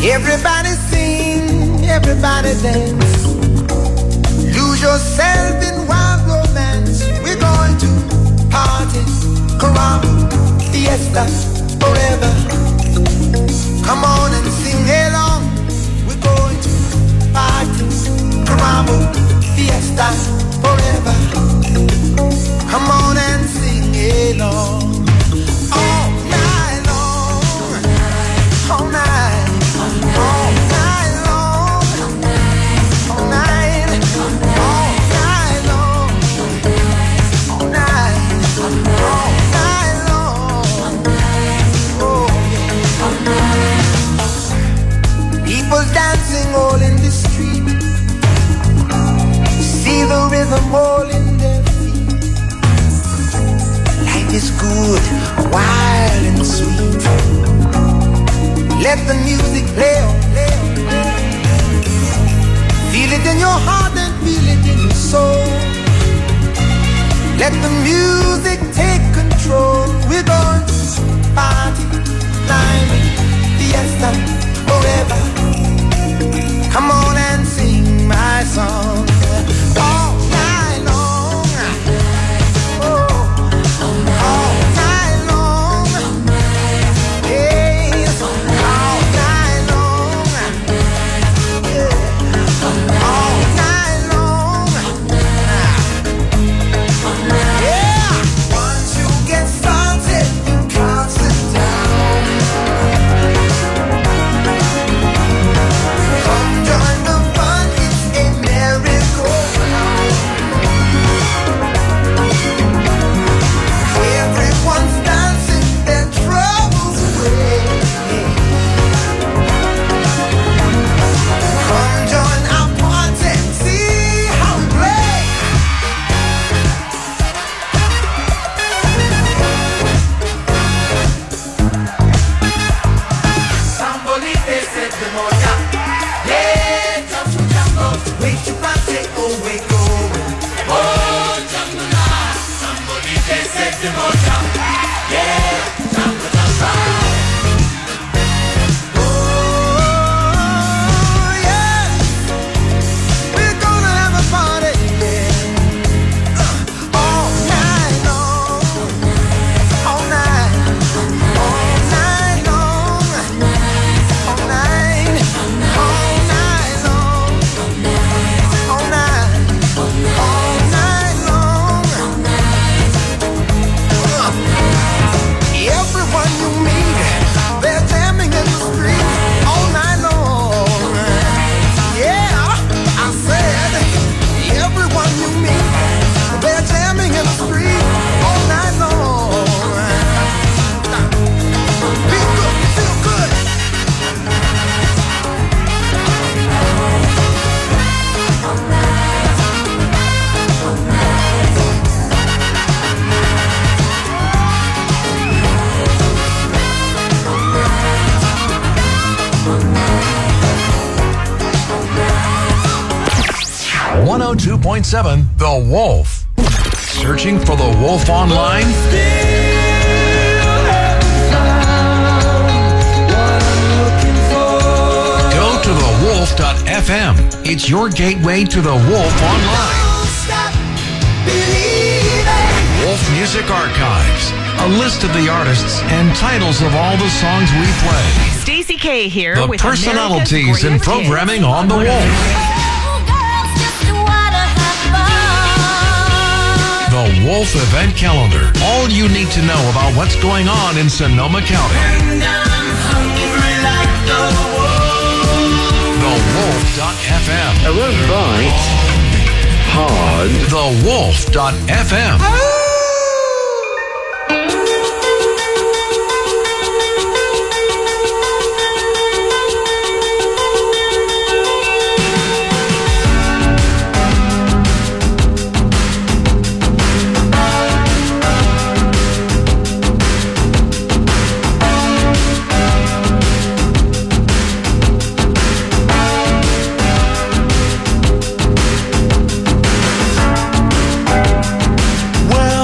Everybody sing, everybody dance. Lose yourself in wild romance. We're going to party, caramba, fiesta, forever. Come on and sing along. We're going to party, caramba, fiesta, forever. Come on and sing along. All night long, all night. All night long, all night, all night long, all night, all night long. Oh, yeah. People dancing all in the street. See the rhythm all in their feet. Life is good, wild and sweet. Let the music play on, play on, play on. Feel it in your heart and feel it in your soul. Let the music take control. We're going to party, climbing, fiesta, forever. Come on and sing my song. All night long. Oh, all night long. Yes, all night long. Yeah, all night long. Yeah, once you get started, you can't sit down. Come join the fun, it's a merry-go-round. Everyone's dancing their troubles away. Come join our party, see how we play. Somebody they said the moja. Yeah, jump to jambo. Wait to party, oh we going. Oh, jambo la. Somebody they said the moja. Yeah, jambo jambo. Oh, yeah. We're gonna have a party, yeah. All night long. All night. All night long. All night. All night long. All night. All night long. Everyone you meet, they're jamming in the street all night long. Yeah, I said, everyone you meet, they're jamming in the street all night long. Feel good, feel good. Wow. 102.7 The Wolf. Searching for The Wolf online? Go to thewolf.fm. It's your gateway to The Wolf online. Wolf Music Archives. A list of the artists and titles of all the songs we play. Stacey K here The with personalities and programming on The Wolf. The Wolf Event Calendar. All you need to know about what's going on in Sonoma County. TheWolf.fm. I won't bite hard. TheWolf.fm. Well,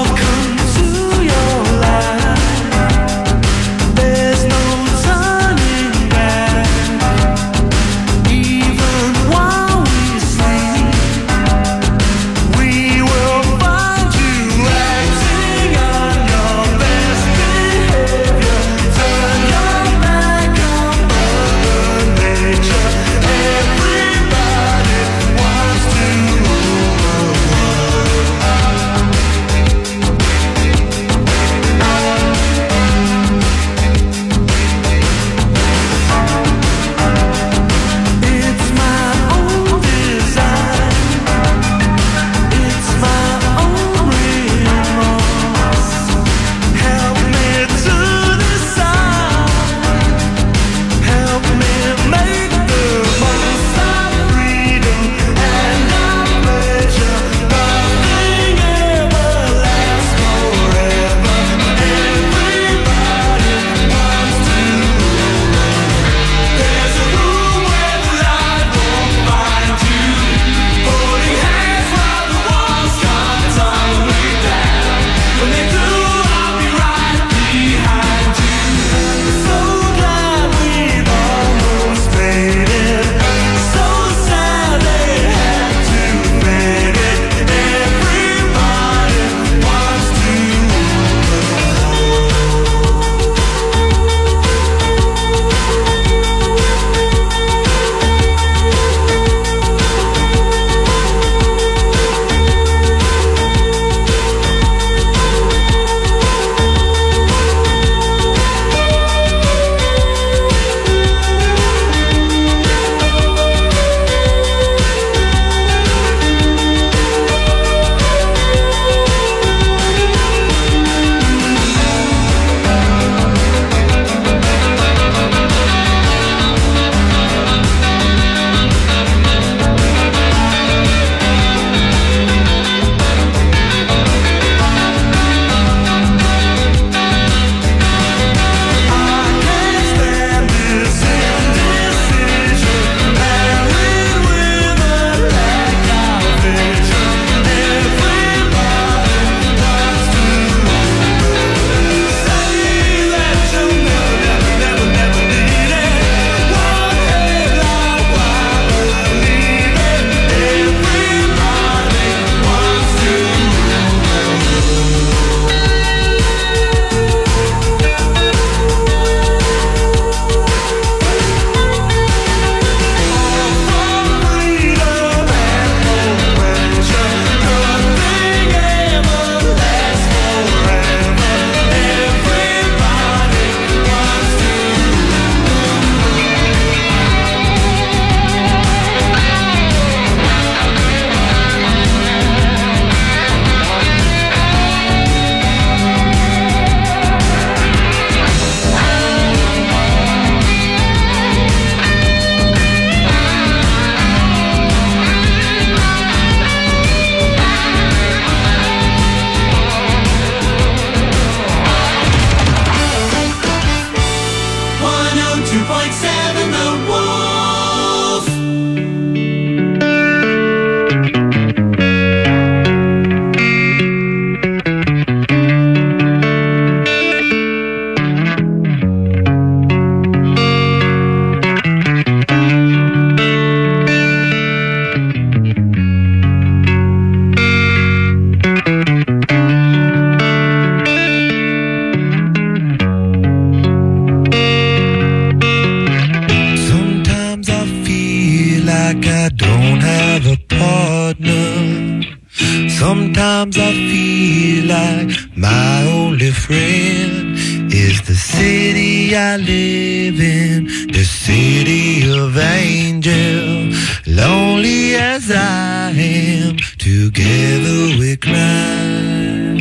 I don't have a partner. Sometimes I feel like my only friend is the city I live in, the city of angels. Lonely as I am, together we cry.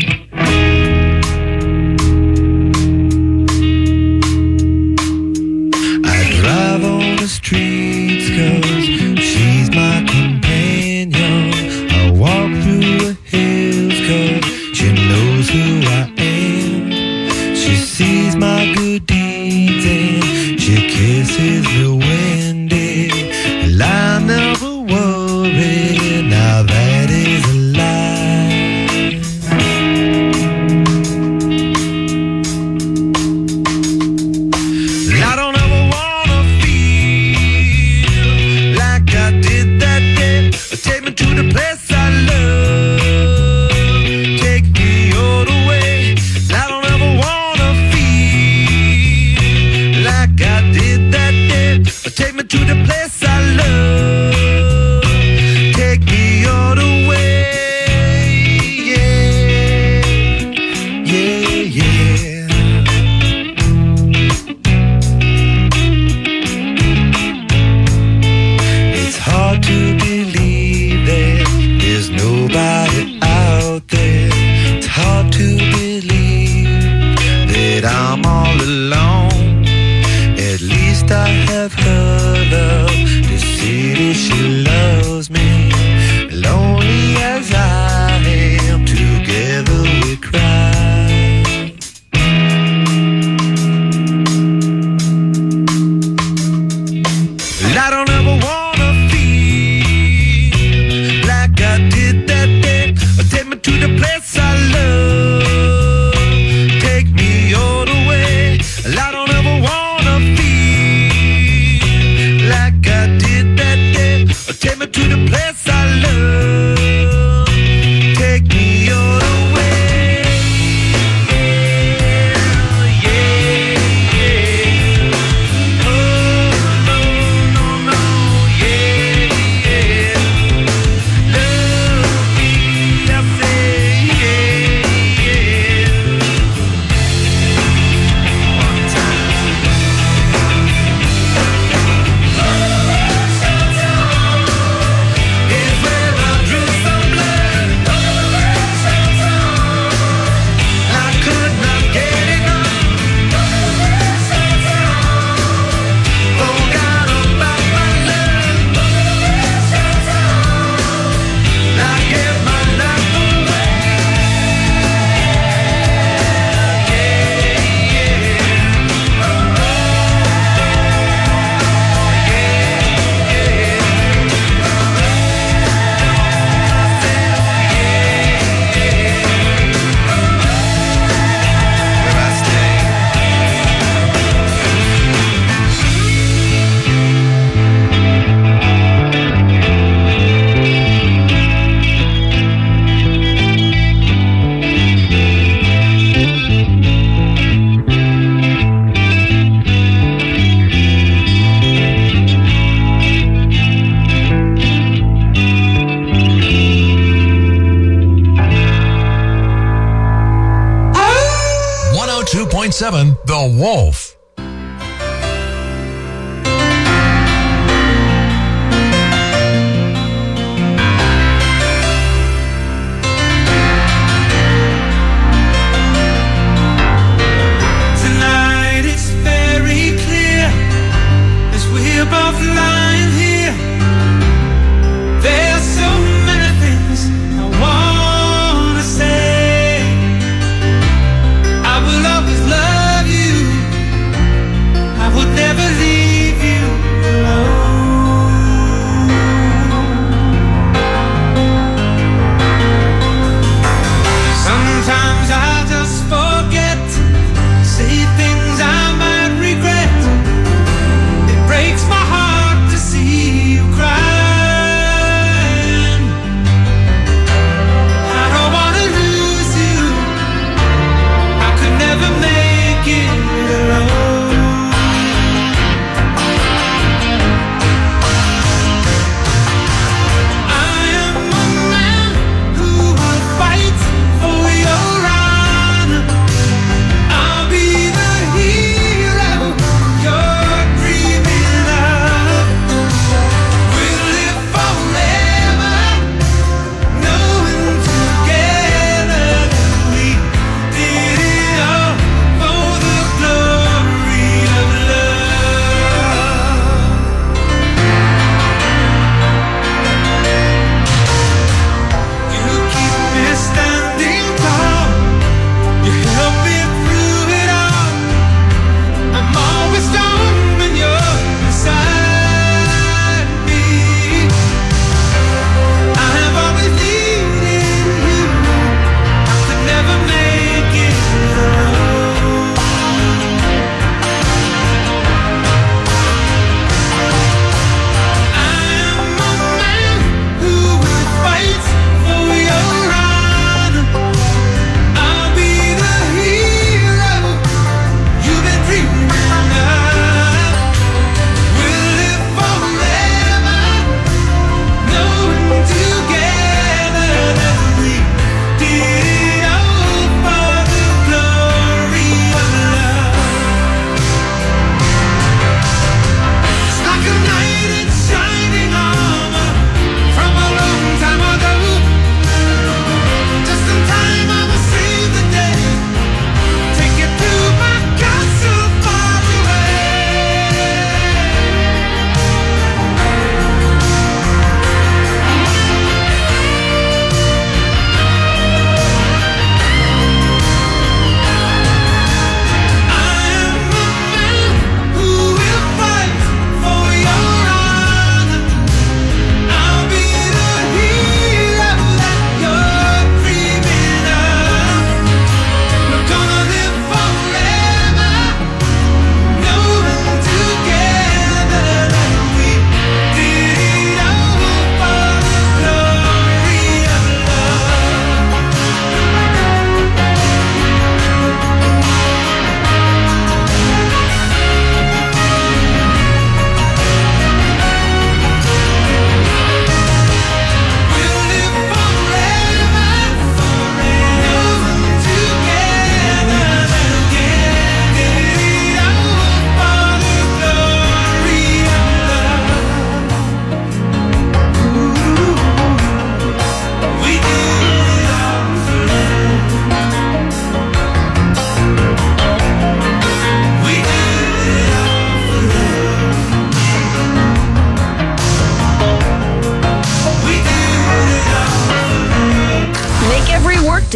I drive on the streets 'cause she's my companion. I walk through the hills 'cause she knows who I am. She sees my good deeds and she kisses me when and I never worry. Now that is a lie. I don't ever wanna feel like I did that day. Take me to the place I love. Take me all the way. I don't ever wanna feel like I did that day. Take me to the place I love. Take me all the way. Yeah, yeah, yeah. It's hard to believe that there's nobody out there. It's hard to believe that I'm all alone. At least I have her love. The city, she loves me. Lonely as I am, together we cry. I don't ever wanna feel like I did that day. Take me to the place I love. Take me all the way. I don't ever wanna feel like I did that day. Take me to the place I love. Take me all the way. Yeah, yeah. Oh, no, no, no. Yeah, yeah. Love me, I say, yeah, yeah. One time. Is where I drew some blood. I could not get enough. Forgot about my love. I gave my life away. Where I stay. .7 The Wolf. Tonight it's very clear as we're both lying here. There's so many things I wanna say. I will always love you. I would never leave you alone. Sometimes I just forget, say things I might regret. It breaks my heart to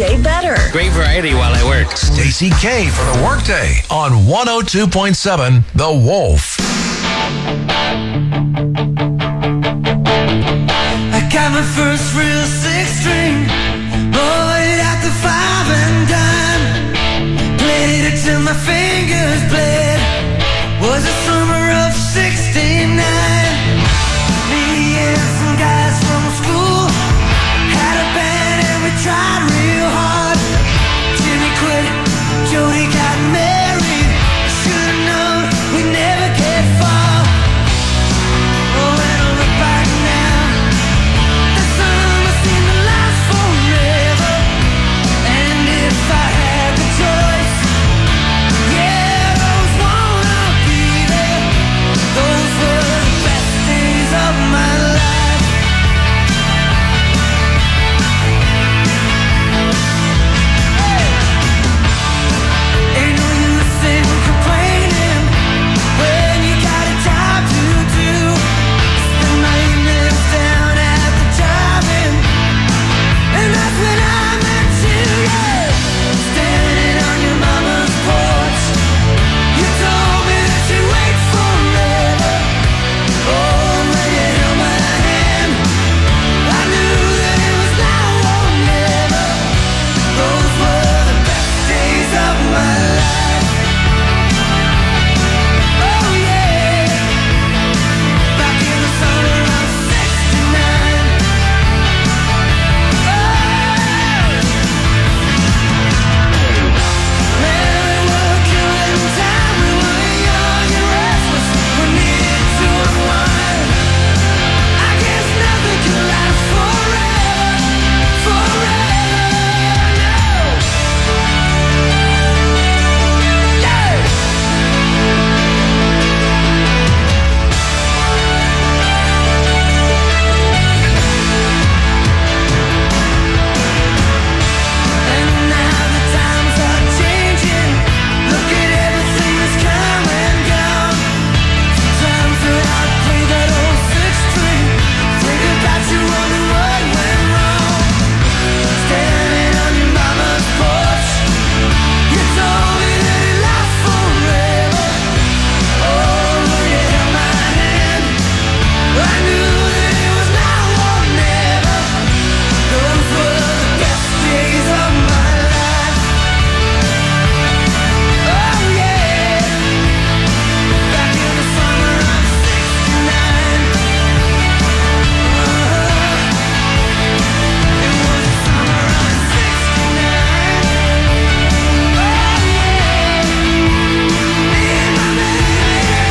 day better. Great variety while I work. Stacey K for the Workday on 102.7 The Wolf. I got my first real six-string, bought at the 5 and dime. Played it till my fingers bled. Was the summer of '69. Me and some guys from school had a band and we tried real hard. Jimmy quit, Jody got married. Should've known we'd never get far. Oh, and I look back now, the summer seemed to last forever. And if I had the choice, yeah, those wanna be there. Those were the best days of my life. Ain't no use in complaining when you got a job to do. Spend my evenings down at the drive-in, and that's when I met you, yeah. Standing on your mama's porch, you told me that you'd wait forever. Oh, when you held my hand, I knew that it was now or never. Those were the best days of my life. Oh yeah, back in the summer of '69. Man, we were killing time. We were young and restless. We needed to unwind. I guess nothing can last forever, forever, no. Yeah. And now the times are changing. Look at everything that's come and gone. Sometimes when I play that old six-string, think about you, wonder what went wrong. Standing on your mama's porch, you told me that it lasts forever. Oh, when you held my hand, I knew that it was now or never. Those were the best days of my life. Oh yeah, back in the summer of '69. It was the summer of '69. Oh yeah, me and my man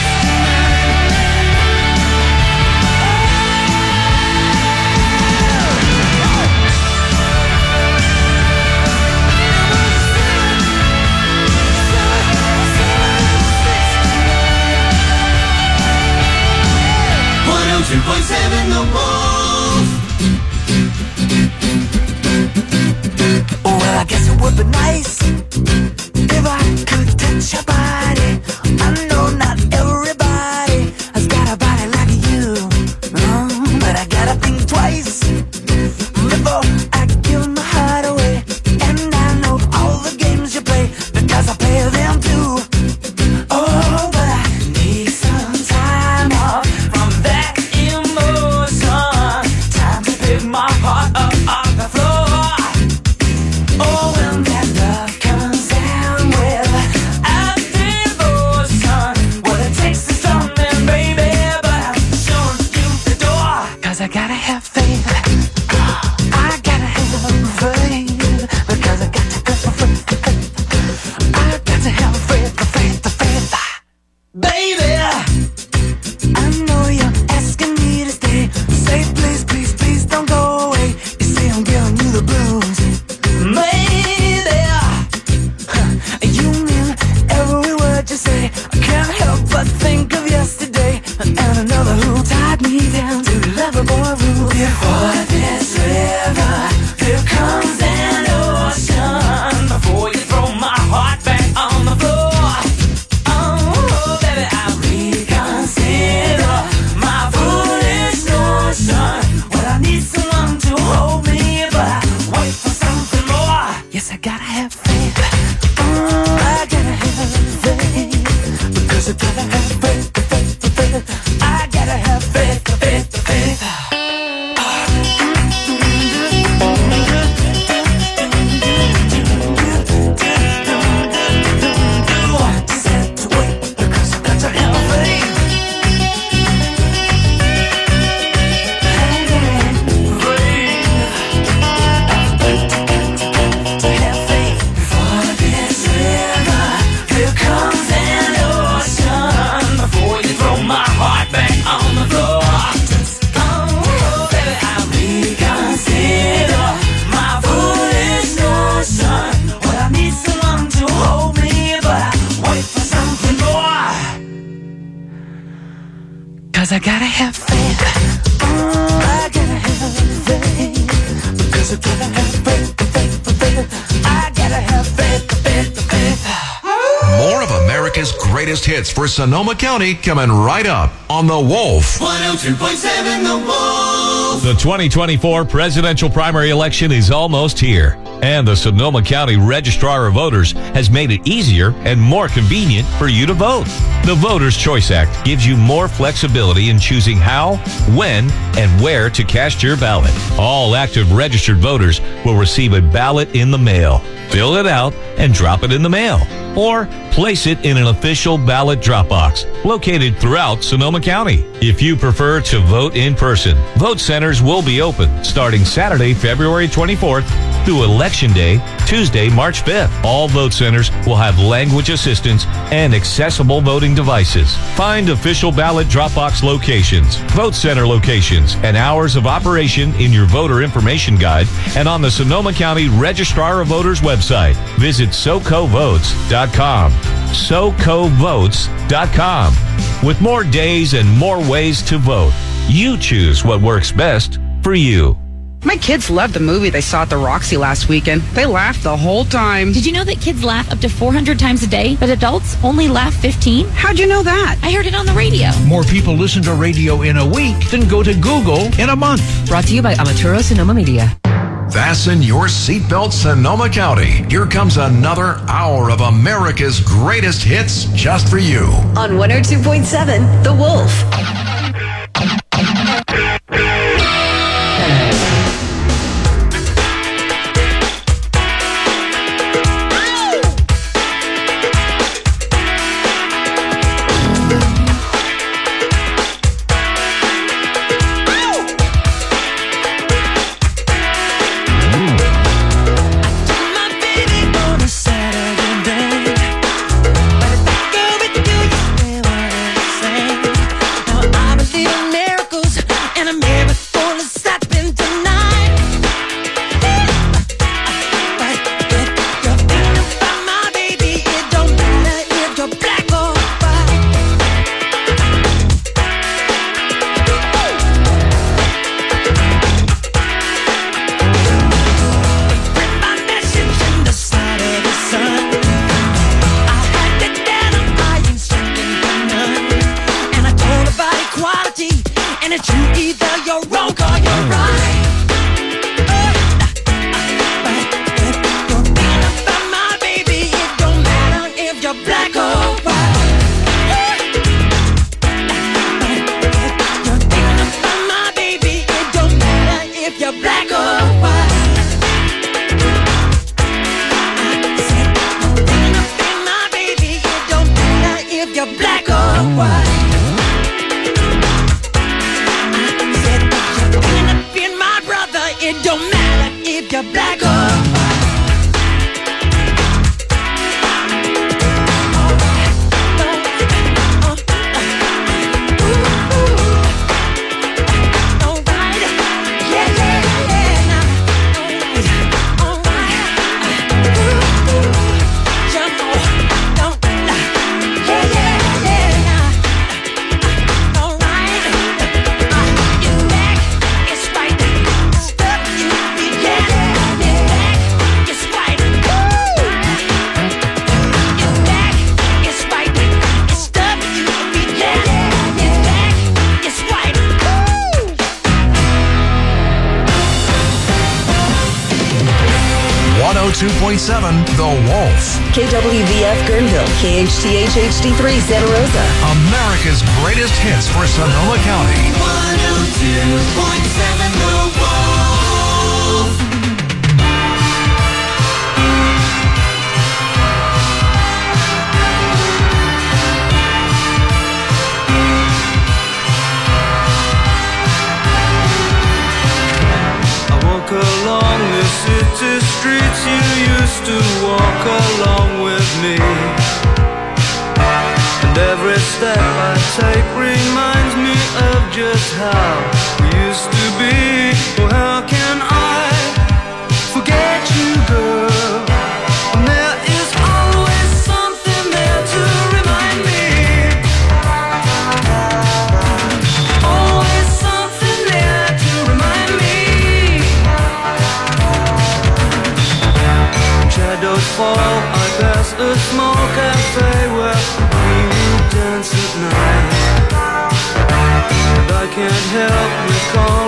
Well, I guess it would be nice if I could touch your body. I know not everybody has got a body like you, but I gotta think twice before I give my heart away. And I know all the games you play because I play them too. Oh, but I need some time off from that emotion. Time to pick my heart up off the floor. Oh, when that love comes down with a devotion, well, it takes is something, baby, but I'm showing you the door. 'Cause I gotta have faith. I gotta have faith. Because I got to go for faith. I got to have faith, the faith, the faith. Baby, I know you're asking me to stay. Say please, please, please don't go away. You say I'm giving you the blues. Maybe you mean every word you say. I can't help but think of yesterday and another who tied me down to Loverboy rule. Before this river, there comes an ocean. Before you throw my heart back on the floor. Oh, baby, I reconsider my foolish notion. Well, I need someone to hold me, but I wait for something more. on the floor. Oh, baby, I reconsider my foolish notion. Well, I need someone to hold me, but I wait for something more. 'Cause I gotta have faith. I gotta have faith. Because I gotta have faith. I gotta have faith. More of America's greatest hits for Sonoma County coming right up on The Wolf. 102.7 The Wolf. The 2024 presidential primary election is almost here, and the Sonoma County Registrar of Voters has made it easier and more convenient for you to vote. The Voters' Choice Act gives you more flexibility in choosing how, when, and where to cast your ballot. All active registered voters will receive a ballot in the mail. Fill it out and drop it in the mail, or place it in an official ballot drop box located throughout Sonoma County. If you prefer to vote in person, vote centers will be open starting Saturday, February 24th through Election Day, Tuesday, March 5th. All vote centers will have language assistance and accessible voting devices. Find official ballot drop box locations, vote center locations, and hours of operation in your voter information guide and on the Sonoma County Registrar of Voters website. Visit SoCoVotes.com. SoCoVotes.com. With more days and more ways to vote, you choose what works best for you. My kids loved the movie they saw at the Roxy last weekend. They laughed the whole time. Did you know that kids laugh up to 400 times a day, but adults only laugh 15? How'd you know that? I heard it on the radio. More people listen to radio in a week than go to Google in a month. Brought to you by Amaturo Sonoma Media. Fasten your seatbelt, Sonoma County. Here comes another hour of America's greatest hits just for you. On 102.7, The Wolf. The Wolf. KWVF Guerneville, KHTH HD3 Santa Rosa. America's greatest hits for Sonoma County. 102.7 The Wolf. I walk along the city streets you used to walk along with me, and every step I take reminds me just how we used to be. Oh, how can I forget you, girl? And there is always something there to remind me. Always something there to remind me. Shadows fall, I pass a small cafe where we would dance at night. And I can't help recall